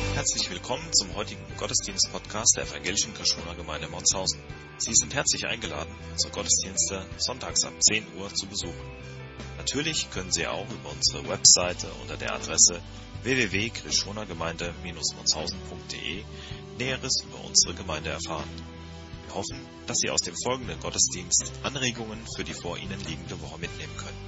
Herzlich willkommen zum heutigen Gottesdienst-Podcast der Evangelischen Kaschuner Gemeinde Monzhausen. Sie sind herzlich eingeladen, unsere Gottesdienste sonntags ab 10 Uhr zu besuchen. Natürlich können Sie auch über unsere Webseite unter der Adresse www.kaschunergemeinde-monzhausen.de Näheres über unsere Gemeinde erfahren. Wir hoffen, dass Sie aus dem folgenden Gottesdienst Anregungen für die vor Ihnen liegende Woche mitnehmen können.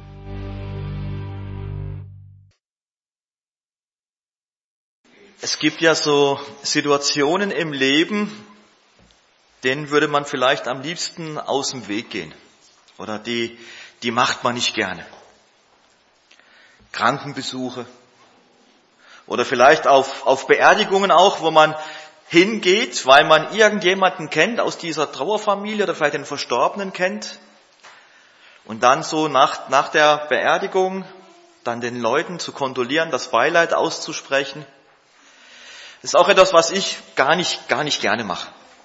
Es gibt ja so Situationen im Leben, denen würde man vielleicht am liebsten aus dem Weg gehen. Oder die macht man nicht gerne. Krankenbesuche. Oder vielleicht auf Beerdigungen auch, wo man hingeht, weil man irgendjemanden kennt aus dieser Trauerfamilie oder vielleicht den Verstorbenen kennt. Und dann so nach der Beerdigung dann den Leuten zu kondolieren, das Beileid auszusprechen. Das ist auch etwas, was ich gar nicht gerne mache.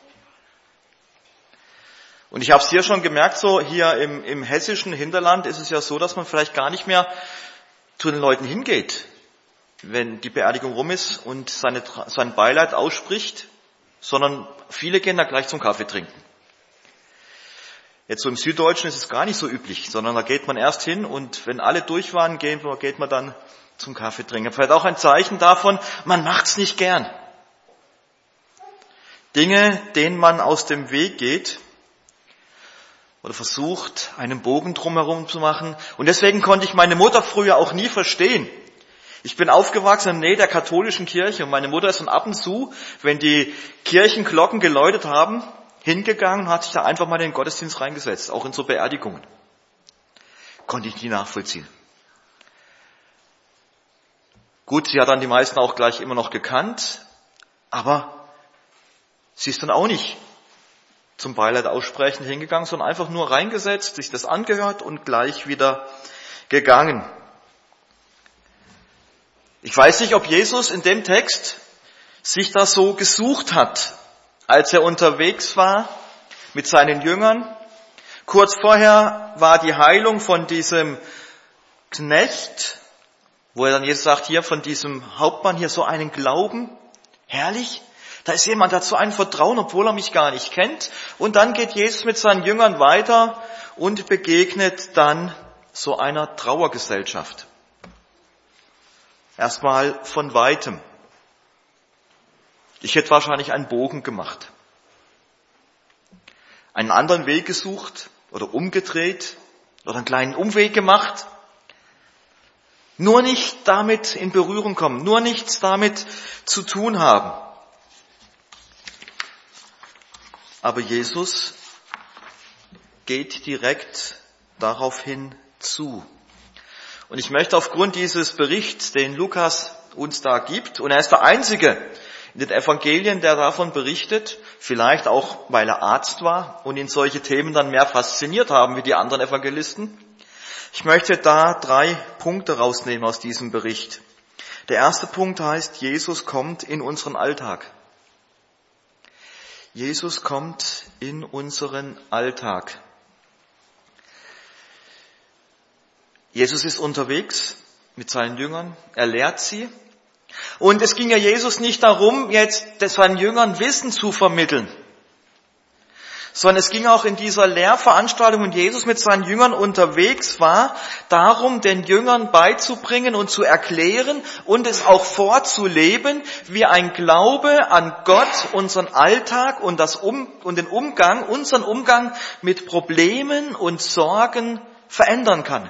Und ich habe es hier schon gemerkt, so hier im hessischen Hinterland ist es ja so, dass man vielleicht gar nicht mehr zu den Leuten hingeht, wenn die Beerdigung rum ist und sein Beileid ausspricht, sondern viele gehen da gleich zum Kaffee trinken. Jetzt so im Süddeutschen ist es gar nicht so üblich, sondern da geht man erst hin und wenn alle durch waren, geht man dann zum Kaffee trinken. Vielleicht auch ein Zeichen davon, man macht's nicht gern. Dinge, denen man aus dem Weg geht oder versucht, einen Bogen drumherum zu machen. Und deswegen konnte ich meine Mutter früher auch nie verstehen. Ich bin aufgewachsen in der Nähe der katholischen Kirche und meine Mutter ist von ab und zu, wenn die Kirchenglocken geläutet haben, hingegangen und hat sich da einfach mal in den Gottesdienst reingesetzt, auch in so Beerdigungen. Konnte ich nie nachvollziehen. Gut, sie hat dann die meisten auch gleich immer noch gekannt, aber sie ist dann auch nicht zum Beileid aussprechen hingegangen, sondern einfach nur reingesetzt, sich das angehört und gleich wieder gegangen. Ich weiß nicht, ob Jesus in dem Text sich das so gesucht hat, als er unterwegs war mit seinen Jüngern. Kurz vorher war die Heilung von diesem Knecht, wo er dann Jesus sagt, hier von diesem Hauptmann hier so einen Glauben, herrlich, da ist jemand, der hat so ein Vertrauen, obwohl er mich gar nicht kennt. Und dann geht Jesus mit seinen Jüngern weiter und begegnet dann so einer Trauergesellschaft. Erstmal von Weitem. Ich hätte wahrscheinlich einen Bogen gemacht. Einen anderen Weg gesucht oder umgedreht oder einen kleinen Umweg gemacht. Nur nicht damit in Berührung kommen, nur nichts damit zu tun haben. Aber Jesus geht direkt daraufhin zu. Und ich möchte aufgrund dieses Berichts, den Lukas uns da gibt, und er ist der Einzige in den Evangelien, der davon berichtet, vielleicht auch, weil er Arzt war und ihn solche Themen dann mehr fasziniert haben wie die anderen Evangelisten. Ich möchte da 3 Punkte rausnehmen aus diesem Bericht. Der erste Punkt heißt, Jesus kommt in unseren Alltag. Jesus kommt in unseren Alltag. Jesus ist unterwegs mit seinen Jüngern, er lehrt sie. Und es ging ja Jesus nicht darum, jetzt seinen Jüngern Wissen zu vermitteln, sondern es ging auch in dieser Lehrveranstaltung, und Jesus mit seinen Jüngern unterwegs war, darum, den Jüngern beizubringen und zu erklären und es auch vorzuleben, wie ein Glaube an Gott unseren Alltag und unseren Umgang mit Problemen und Sorgen verändern kann.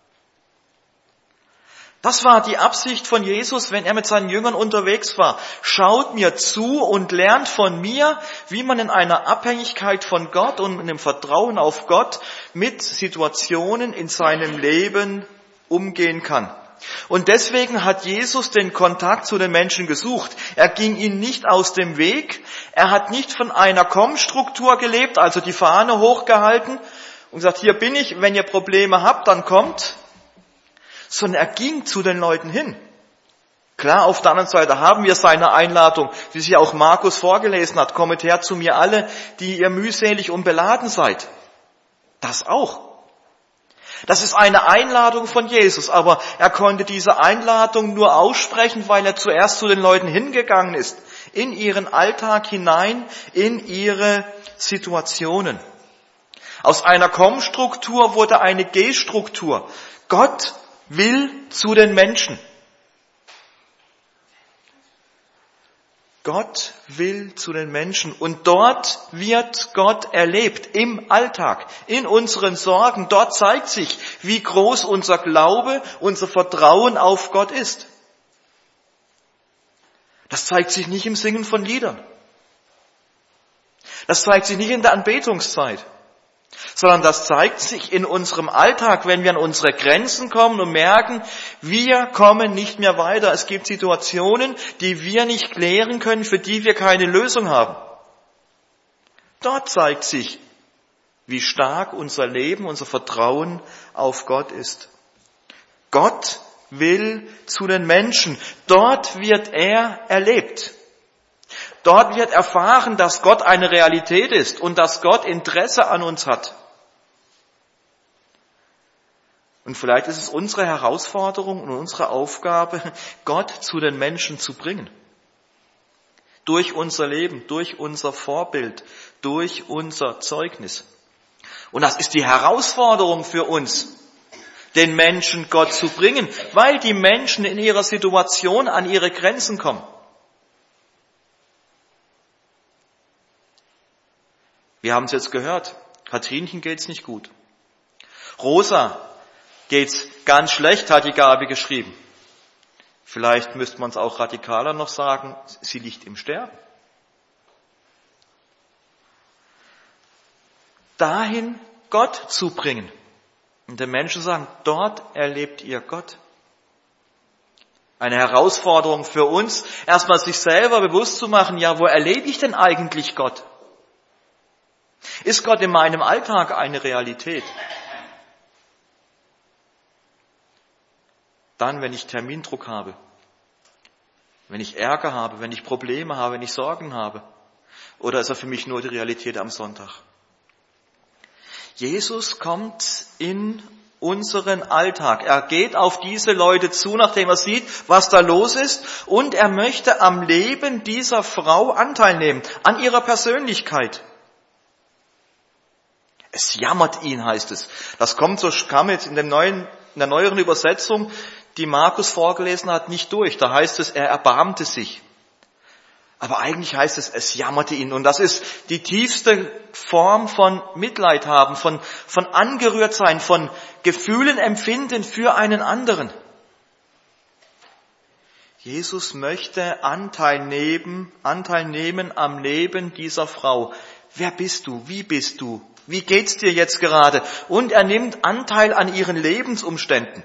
Das war die Absicht von Jesus, wenn er mit seinen Jüngern unterwegs war. Schaut mir zu und lernt von mir, wie man in einer Abhängigkeit von Gott und in einem Vertrauen auf Gott mit Situationen in seinem Leben umgehen kann. Und deswegen hat Jesus den Kontakt zu den Menschen gesucht. Er ging ihnen nicht aus dem Weg. Er hat nicht von einer Komm-Struktur gelebt, also die Fahne hochgehalten und gesagt, hier bin ich, wenn ihr Probleme habt, dann kommt. Sondern er ging zu den Leuten hin. Klar, auf der anderen Seite haben wir seine Einladung, wie sie auch Markus vorgelesen hat, kommet her zu mir alle, die ihr mühselig und beladen seid. Das auch. Das ist eine Einladung von Jesus, aber er konnte diese Einladung nur aussprechen, weil er zuerst zu den Leuten hingegangen ist, in ihren Alltag hinein, in ihre Situationen. Aus einer Komm-Struktur wurde eine Geh-Struktur. Gott will zu den Menschen. Gott will zu den Menschen und dort wird Gott erlebt, im Alltag, in unseren Sorgen. Dort zeigt sich, wie groß unser Glaube, unser Vertrauen auf Gott ist. Das zeigt sich nicht im Singen von Liedern. Das zeigt sich nicht in der Anbetungszeit, sondern das zeigt sich in unserem Alltag, wenn wir an unsere Grenzen kommen und merken, wir kommen nicht mehr weiter. Es gibt Situationen, die wir nicht klären können, für die wir keine Lösung haben. Dort zeigt sich, wie stark unser Leben, unser Vertrauen auf Gott ist. Gott will zu den Menschen. Dort wird er erlebt. Dort wird erfahren, dass Gott eine Realität ist und dass Gott Interesse an uns hat. Und vielleicht ist es unsere Herausforderung und unsere Aufgabe, Gott zu den Menschen zu bringen. Durch unser Leben, durch unser Vorbild, durch unser Zeugnis. Und das ist die Herausforderung für uns, den Menschen Gott zu bringen, weil die Menschen in ihrer Situation an ihre Grenzen kommen. Wir haben es jetzt gehört, Katrinchen geht's nicht gut. Rosa geht's ganz schlecht, hat die Gabi geschrieben. Vielleicht müsste man es auch radikaler noch sagen, sie liegt im Sterben. Dahin Gott zu bringen. Und den Menschen sagen, dort erlebt ihr Gott. Eine Herausforderung für uns, erstmal sich selber bewusst zu machen, ja, wo erlebe ich denn eigentlich Gott? Ist Gott in meinem Alltag eine Realität? Dann, wenn ich Termindruck habe, wenn ich Ärger habe, wenn ich Probleme habe, wenn ich Sorgen habe, oder ist er für mich nur die Realität am Sonntag? Jesus kommt in unseren Alltag. Er geht auf diese Leute zu, nachdem er sieht, was da los ist, und er möchte am Leben dieser Frau Anteil nehmen, an ihrer Persönlichkeit. Es jammert ihn, heißt es. Das kam jetzt in der neueren Übersetzung, die Markus vorgelesen hat, nicht durch. Da heißt es, er erbarmte sich. Aber eigentlich heißt es jammerte ihn. Und das ist die tiefste Form von Mitleid haben, von angerührt sein, von Gefühlen empfinden für einen anderen. Jesus möchte Anteil nehmen am Leben dieser Frau. Wer bist du? Wie bist du? Wie geht's dir jetzt gerade? Und er nimmt Anteil an ihren Lebensumständen.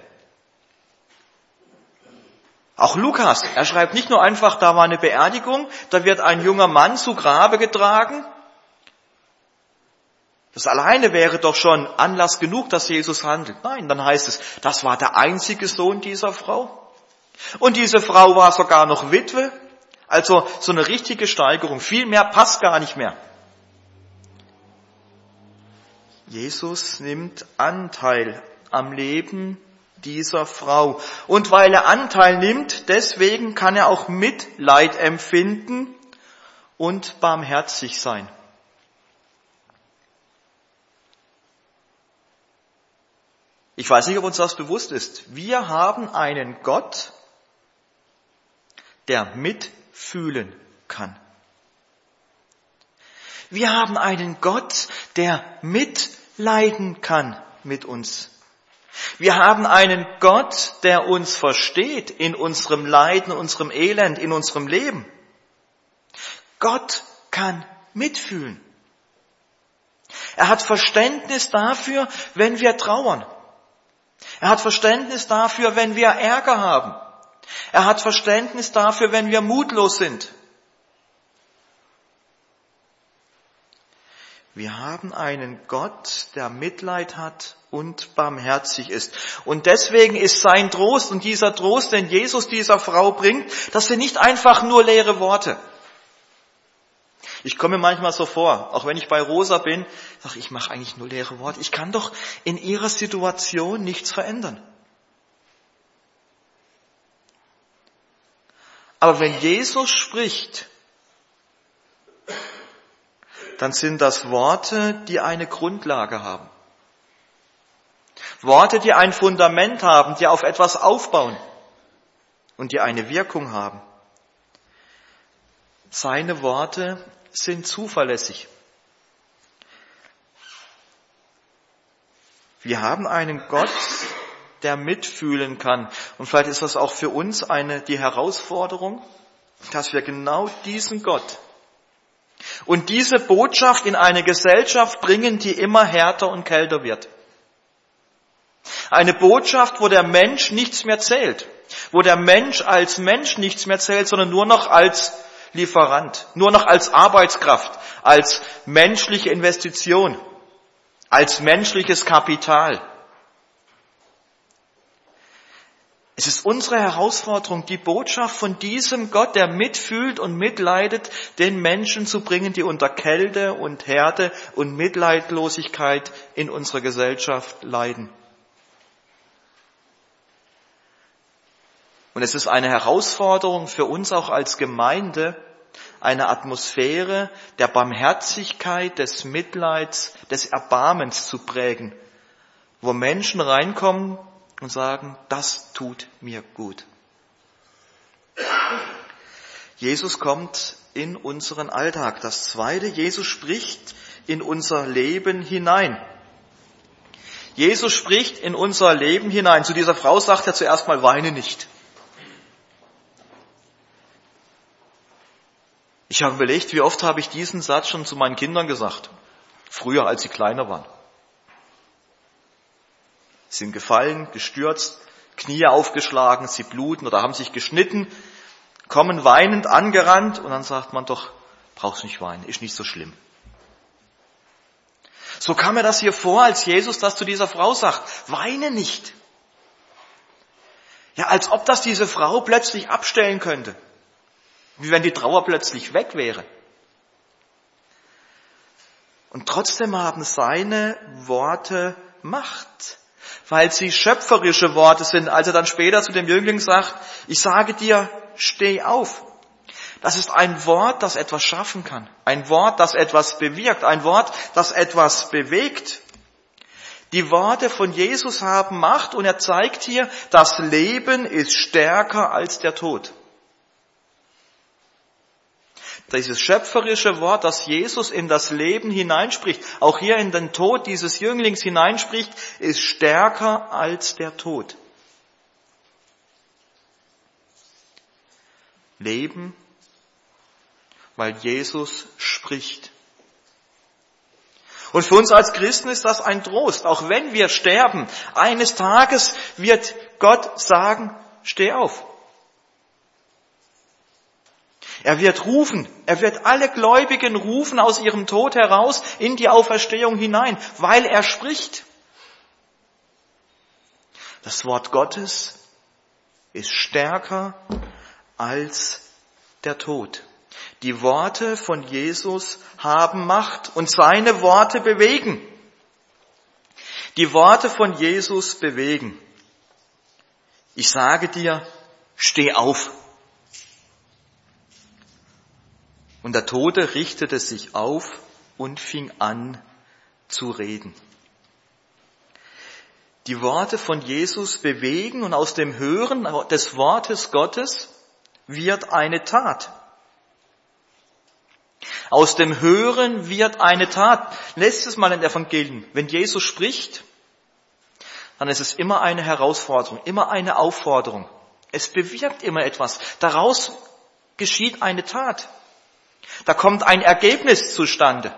Auch Lukas, er schreibt nicht nur einfach, da war eine Beerdigung, da wird ein junger Mann zu Grabe getragen. Das alleine wäre doch schon Anlass genug, dass Jesus handelt. Nein, dann heißt es, das war der einzige Sohn dieser Frau. Und diese Frau war sogar noch Witwe. Also so eine richtige Steigerung. Viel mehr passt gar nicht mehr. Jesus nimmt Anteil am Leben dieser Frau. Und weil er Anteil nimmt, deswegen kann er auch Mitleid empfinden und barmherzig sein. Ich weiß nicht, ob uns das bewusst ist. Wir haben einen Gott, der mitfühlen kann. Wir haben einen Gott, der mitleiden kann mit uns. Wir haben einen Gott, der uns versteht in unserem Leiden, unserem Elend, in unserem Leben. Gott kann mitfühlen. Er hat Verständnis dafür, wenn wir trauern. Er hat Verständnis dafür, wenn wir Ärger haben. Er hat Verständnis dafür, wenn wir mutlos sind. Wir haben einen Gott, der Mitleid hat und barmherzig ist. Und deswegen ist sein Trost und dieser Trost, den Jesus dieser Frau bringt, das sind nicht einfach nur leere Worte. Ich komme mir manchmal so vor, auch wenn ich bei Rosa bin, sage ich mache eigentlich nur leere Worte. Ich kann doch in ihrer Situation nichts verändern. Aber wenn Jesus spricht, dann sind das Worte, die eine Grundlage haben. Worte, die ein Fundament haben, die auf etwas aufbauen und die eine Wirkung haben. Seine Worte sind zuverlässig. Wir haben einen Gott, der mitfühlen kann. Und vielleicht ist das auch für uns die Herausforderung, dass wir genau diesen Gott und diese Botschaft in eine Gesellschaft bringen, die immer härter und kälter wird. Eine Botschaft, wo der Mensch nichts mehr zählt, wo der Mensch als Mensch nichts mehr zählt, sondern nur noch als Lieferant, nur noch als Arbeitskraft, als menschliche Investition, als menschliches Kapital. Es ist unsere Herausforderung, die Botschaft von diesem Gott, der mitfühlt und mitleidet, den Menschen zu bringen, die unter Kälte und Härte und Mitleidlosigkeit in unserer Gesellschaft leiden. Und es ist eine Herausforderung für uns auch als Gemeinde, eine Atmosphäre der Barmherzigkeit, des Mitleids, des Erbarmens zu prägen, wo Menschen reinkommen und sagen, das tut mir gut. Jesus kommt in unseren Alltag. Das Zweite, Jesus spricht in unser Leben hinein. Jesus spricht in unser Leben hinein. Zu dieser Frau sagt er zuerst mal, weine nicht. Ich habe überlegt, wie oft habe ich diesen Satz schon zu meinen Kindern gesagt. Früher, als sie kleiner waren. Sie sind gefallen, gestürzt, Knie aufgeschlagen, sie bluten oder haben sich geschnitten, kommen weinend angerannt und dann sagt man doch, brauchst nicht weinen, ist nicht so schlimm. So kam mir das hier vor, als Jesus das zu dieser Frau sagt, weine nicht. Ja, als ob das diese Frau plötzlich abstellen könnte. Wie wenn die Trauer plötzlich weg wäre. Und trotzdem haben seine Worte Macht, weil sie schöpferische Worte sind, als er dann später zu dem Jüngling sagt, ich sage dir, steh auf. Das ist ein Wort, das etwas schaffen kann. Ein Wort, das etwas bewirkt. Ein Wort, das etwas bewegt. Die Worte von Jesus haben Macht und er zeigt hier, das Leben ist stärker als der Tod. Dieses schöpferische Wort, das Jesus in das Leben hineinspricht, auch hier in den Tod dieses Jünglings hineinspricht, ist stärker als der Tod. Leben, weil Jesus spricht. Und für uns als Christen ist das ein Trost. Auch wenn wir sterben, eines Tages wird Gott sagen, steh auf. Er wird rufen, er wird alle Gläubigen rufen aus ihrem Tod heraus in die Auferstehung hinein, weil er spricht. Das Wort Gottes ist stärker als der Tod. Die Worte von Jesus haben Macht und seine Worte bewegen. Die Worte von Jesus bewegen. Ich sage dir, steh auf. Und der Tote richtete sich auf und fing an zu reden. Die Worte von Jesus bewegen und aus dem Hören des Wortes Gottes wird eine Tat. Aus dem Hören wird eine Tat. Letztes Mal in den Evangelien, wenn Jesus spricht, dann ist es immer eine Herausforderung, immer eine Aufforderung. Es bewirkt immer etwas. Daraus geschieht eine Tat. Da kommt ein Ergebnis zustande.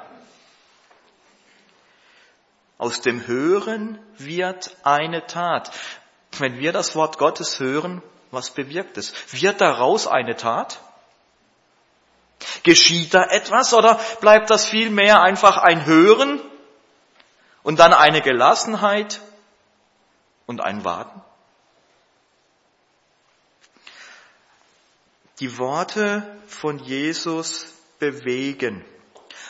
Aus dem Hören wird eine Tat. Wenn wir das Wort Gottes hören, was bewirkt es? Wird daraus eine Tat? Geschieht da etwas oder bleibt das vielmehr einfach ein Hören und dann eine Gelassenheit und ein Warten? Die Worte von Jesus bewegen.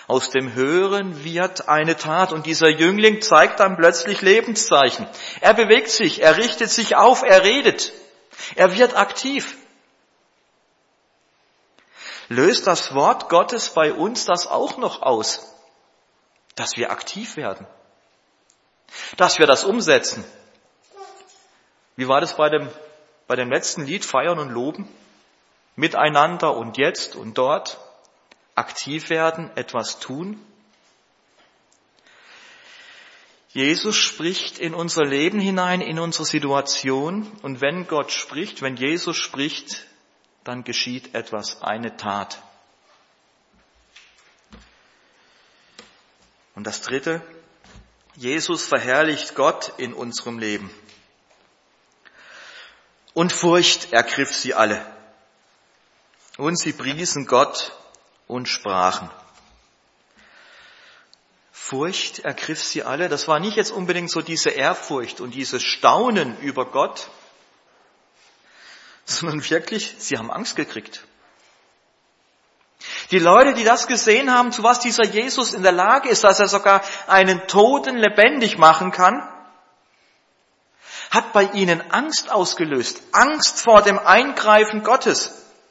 Aus dem Hören wird eine Tat und dieser Jüngling zeigt dann plötzlich Lebenszeichen. Er bewegt sich, er richtet sich auf, er redet, er wird aktiv. Löst das Wort Gottes bei uns das auch noch aus, dass wir aktiv werden, dass wir das umsetzen? Wie war das bei dem letzten Lied, Feiern und Loben? Miteinander und jetzt und dort. Aktiv werden, etwas tun. Jesus spricht in unser Leben hinein, in unsere Situation. Und wenn Gott spricht, wenn Jesus spricht, dann geschieht etwas, eine Tat. Und das Dritte, Jesus verherrlicht Gott in unserem Leben. Und Furcht ergriff sie alle. Und sie priesen Gott und sprachen. Furcht ergriff sie alle. Das war nicht jetzt unbedingt so diese Ehrfurcht und dieses Staunen über Gott, sondern wirklich, sie haben Angst gekriegt. Die Leute, die das gesehen haben, zu was dieser Jesus in der Lage ist, dass er sogar einen Toten lebendig machen kann, hat bei ihnen Angst ausgelöst. Angst vor dem Eingreifen Gottes.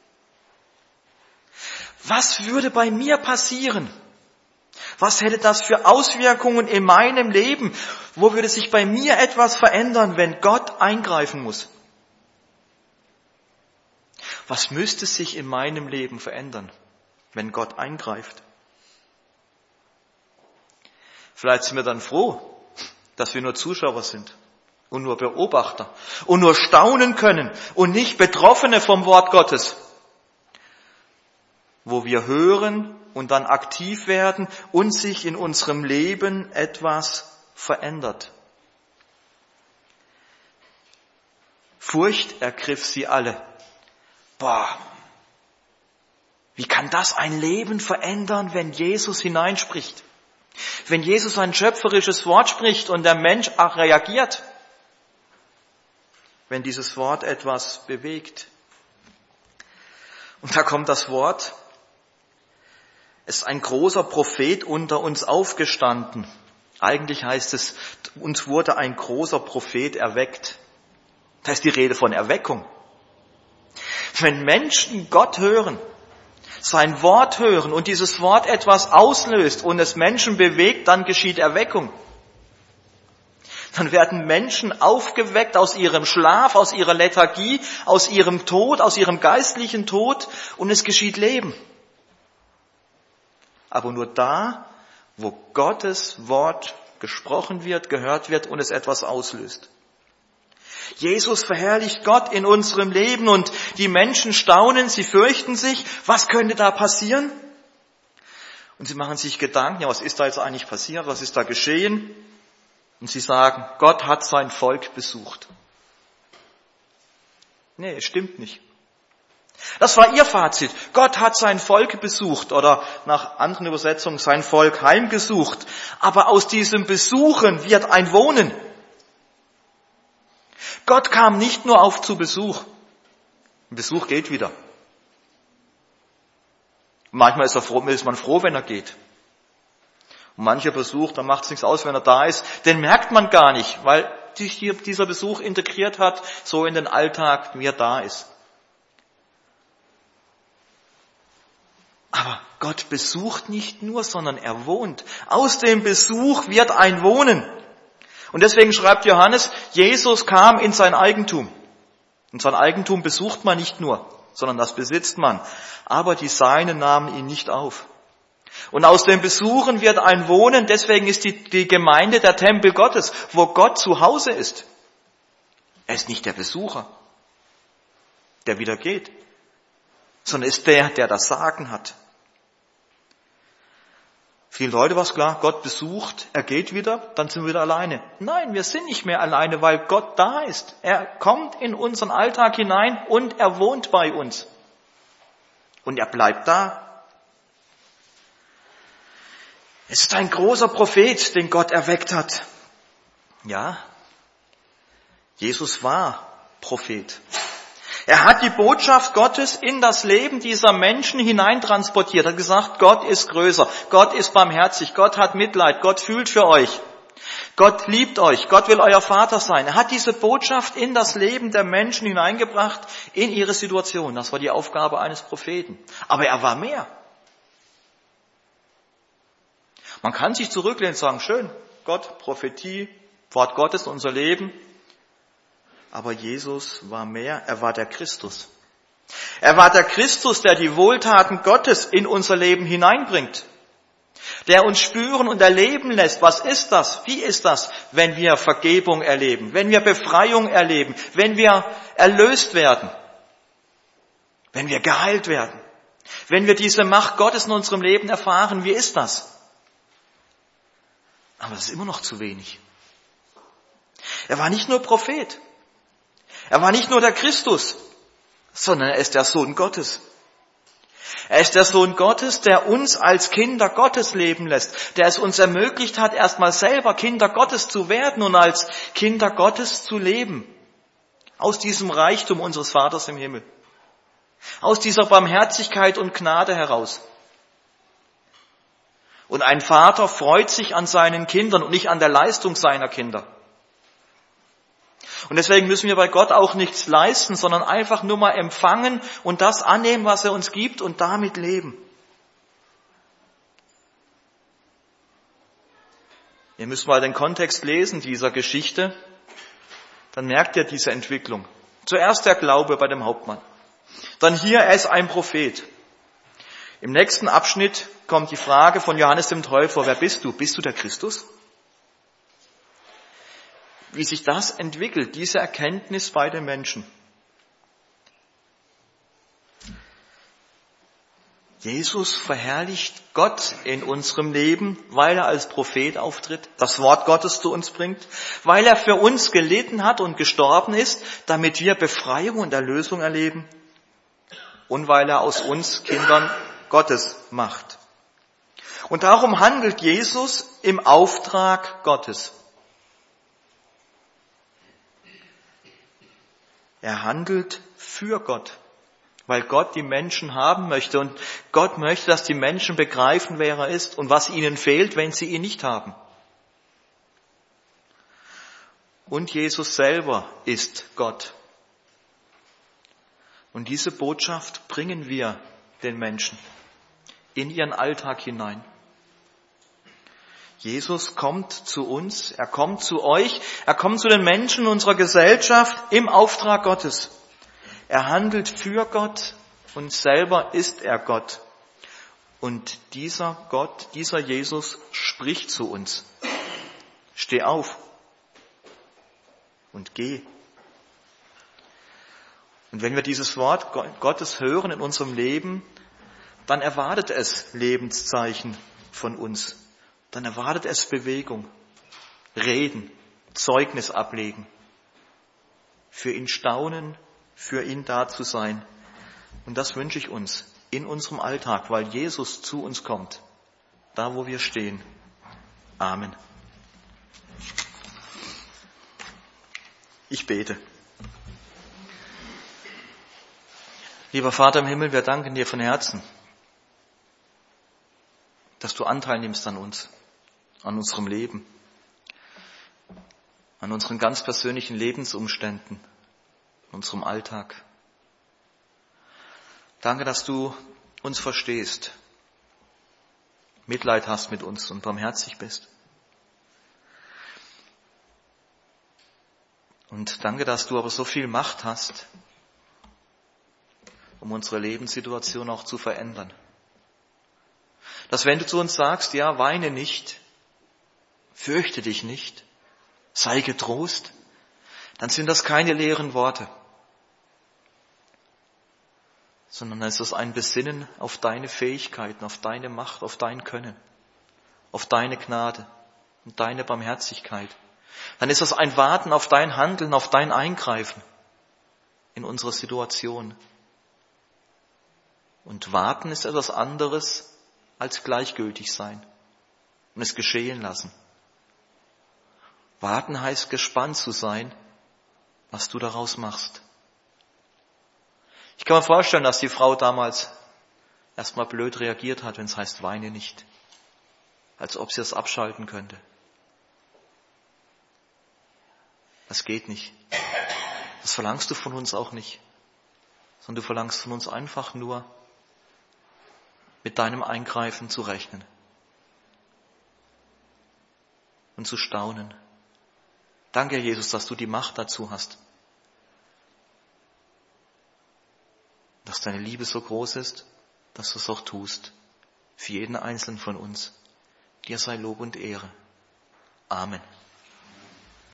Was würde bei mir passieren? Was hätte das für Auswirkungen in meinem Leben? Wo würde sich bei mir etwas verändern, wenn Gott eingreifen muss? Was müsste sich in meinem Leben verändern, wenn Gott eingreift? Vielleicht sind wir dann froh, dass wir nur Zuschauer sind und nur Beobachter und nur staunen können und nicht Betroffene vom Wort Gottes, wo wir hören und dann aktiv werden und sich in unserem Leben etwas verändert. Furcht ergriff sie alle. Wie kann das ein Leben verändern, wenn Jesus hineinspricht? Wenn Jesus ein schöpferisches Wort spricht und der Mensch auch reagiert? Wenn dieses Wort etwas bewegt? Und da kommt das Wort: Es ist ein großer Prophet unter uns aufgestanden. Eigentlich heißt es, uns wurde ein großer Prophet erweckt. Da ist die Rede von Erweckung. Wenn Menschen Gott hören, sein Wort hören und dieses Wort etwas auslöst und es Menschen bewegt, dann geschieht Erweckung. Dann werden Menschen aufgeweckt aus ihrem Schlaf, aus ihrer Lethargie, aus ihrem Tod, aus ihrem geistlichen Tod und es geschieht Leben. Aber nur da, wo Gottes Wort gesprochen wird, gehört wird und es etwas auslöst. Jesus verherrlicht Gott in unserem Leben und die Menschen staunen, sie fürchten sich. Was könnte da passieren? Und sie machen sich Gedanken, ja, was ist da jetzt eigentlich passiert? Was ist da geschehen? Und sie sagen, Gott hat sein Volk besucht. Nee, es stimmt nicht. Das war ihr Fazit. Gott hat sein Volk besucht oder nach anderen Übersetzungen sein Volk heimgesucht. Aber aus diesem Besuchen wird ein Wohnen. Gott kam nicht nur auf zu Besuch. Ein Besuch geht wieder. Manchmal ist man froh, wenn er geht. Und mancher Besuch, da macht es nichts aus, wenn er da ist. Den merkt man gar nicht, weil sich dieser Besuch integriert hat, so in den Alltag, wie er da ist. Aber Gott besucht nicht nur, sondern er wohnt. Aus dem Besuch wird ein Wohnen. Und deswegen schreibt Johannes, Jesus kam in sein Eigentum. Und sein Eigentum besucht man nicht nur, sondern das besitzt man. Aber die Seinen nahmen ihn nicht auf. Und aus dem Besuchen wird ein Wohnen, deswegen ist die Gemeinde der Tempel Gottes, wo Gott zu Hause ist. Er ist nicht der Besucher, der wieder geht, sondern ist der das Sagen hat. Vielen Leute war es klar, Gott besucht, er geht wieder, dann sind wir wieder alleine. Nein, wir sind nicht mehr alleine, weil Gott da ist. Er kommt in unseren Alltag hinein und er wohnt bei uns. Und er bleibt da. Es ist ein großer Prophet, den Gott erweckt hat. Ja, Jesus war Prophet. Er hat die Botschaft Gottes in das Leben dieser Menschen hineintransportiert. Er hat gesagt, Gott ist größer, Gott ist barmherzig, Gott hat Mitleid, Gott fühlt für euch, Gott liebt euch, Gott will euer Vater sein. Er hat diese Botschaft in das Leben der Menschen hineingebracht, in ihre Situation. Das war die Aufgabe eines Propheten. Aber er war mehr. Man kann sich zurücklehnen und sagen, schön, Gott, Prophetie, Wort Gottes, unser Leben. Aber Jesus war mehr, er war der Christus. Er war der Christus, der die Wohltaten Gottes in unser Leben hineinbringt. Der uns spüren und erleben lässt, was ist das, wie ist das, wenn wir Vergebung erleben, wenn wir Befreiung erleben, wenn wir erlöst werden, wenn wir geheilt werden, wenn wir diese Macht Gottes in unserem Leben erfahren, wie ist das? Aber das ist immer noch zu wenig. Er war nicht nur Prophet, er war nicht nur der Christus, sondern er ist der Sohn Gottes. Er ist der Sohn Gottes, der uns als Kinder Gottes leben lässt, der es uns ermöglicht hat, erstmal selber Kinder Gottes zu werden und als Kinder Gottes zu leben. Aus diesem Reichtum unseres Vaters im Himmel. Aus dieser Barmherzigkeit und Gnade heraus. Und ein Vater freut sich an seinen Kindern und nicht an der Leistung seiner Kinder. Und deswegen müssen wir bei Gott auch nichts leisten, sondern einfach nur mal empfangen und das annehmen, was er uns gibt und damit leben. Ihr müsst mal den Kontext lesen dieser Geschichte, dann merkt ihr diese Entwicklung. Zuerst der Glaube bei dem Hauptmann. Dann hier, er ist ein Prophet. Im nächsten Abschnitt kommt die Frage von Johannes dem Täufer, wer bist du? Bist du der Christus? Wie sich das entwickelt, diese Erkenntnis bei den Menschen. Jesus verherrlicht Gott in unserem Leben, weil er als Prophet auftritt, das Wort Gottes zu uns bringt, weil er für uns gelitten hat und gestorben ist, damit wir Befreiung und Erlösung erleben und weil er aus uns Kindern Gottes macht. Und darum handelt Jesus im Auftrag Gottes. Er handelt für Gott, weil Gott die Menschen haben möchte und Gott möchte, dass die Menschen begreifen, wer er ist und was ihnen fehlt, wenn sie ihn nicht haben. Und Jesus selber ist Gott. Und diese Botschaft bringen wir den Menschen in ihren Alltag hinein. Jesus kommt zu uns, er kommt zu euch, er kommt zu den Menschen unserer Gesellschaft im Auftrag Gottes. Er handelt für Gott und selber ist er Gott. Und dieser Gott, dieser Jesus spricht zu uns. Steh auf und geh. Und wenn wir dieses Wort Gottes hören in unserem Leben, dann erwartet es Lebenszeichen von uns. Dann erwartet es Bewegung, Reden, Zeugnis ablegen, für ihn staunen, für ihn da zu sein. Und das wünsche ich uns in unserem Alltag, weil Jesus zu uns kommt, da wo wir stehen. Amen. Ich bete. Lieber Vater im Himmel, wir danken dir von Herzen, dass du Anteil nimmst an uns, an unserem Leben, an unseren ganz persönlichen Lebensumständen, unserem Alltag. Danke, dass du uns verstehst, Mitleid hast mit uns und barmherzig bist. Und danke, dass du aber so viel Macht hast, um unsere Lebenssituation auch zu verändern. Dass wenn du zu uns sagst, ja, weine nicht, fürchte dich nicht, sei getrost, dann sind das keine leeren Worte, sondern es ist ein Besinnen auf deine Fähigkeiten, auf deine Macht, auf dein Können, auf deine Gnade und deine Barmherzigkeit. Dann ist das ein Warten auf dein Handeln, auf dein Eingreifen in unsere Situation. Und warten ist etwas anderes als gleichgültig sein und es geschehen lassen. Warten heißt gespannt zu sein, was du daraus machst. Ich kann mir vorstellen, dass die Frau damals erstmal blöd reagiert hat, wenn es heißt, weine nicht. Als ob sie es abschalten könnte. Das geht nicht. Das verlangst du von uns auch nicht. Sondern du verlangst von uns einfach nur, mit deinem Eingreifen zu rechnen. Und zu staunen. Danke, Jesus, dass du die Macht dazu hast. Dass deine Liebe so groß ist, dass du es auch tust. Für jeden Einzelnen von uns. Dir sei Lob und Ehre. Amen.